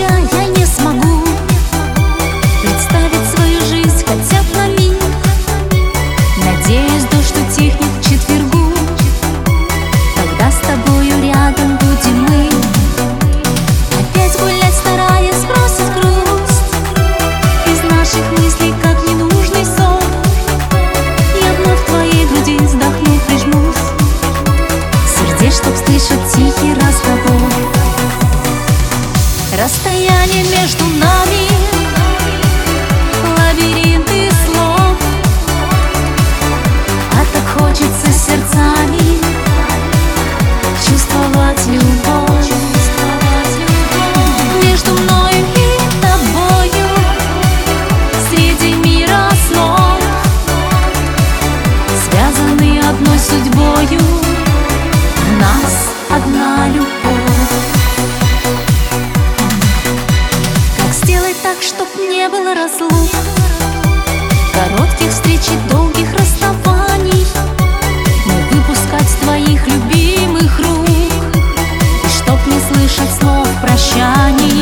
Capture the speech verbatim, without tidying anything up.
тебя я не смогу представить свою жизнь хотя бы на миг. Надеюсь, дождь утихнет к четвергу, тогда с тобою рядом будем мы. Опять гулять, стараясь сбросить грусть из наших мыслей, как ненужный сон. Я вновь в твоей груди вздохну, прижмусь, сердец, чтоб слышать тихий разговор. Расстояние между нами — лабиринты слов, а так хочется сердцами чувствовать любовь. Между мною и тобою среди мира снов, связаны одной судьбою, в нас одна любовь. Так, чтоб не было разлук, коротких встреч и долгих расставаний, не выпускать твоих любимых рук, и чтоб не слышать слов прощаний.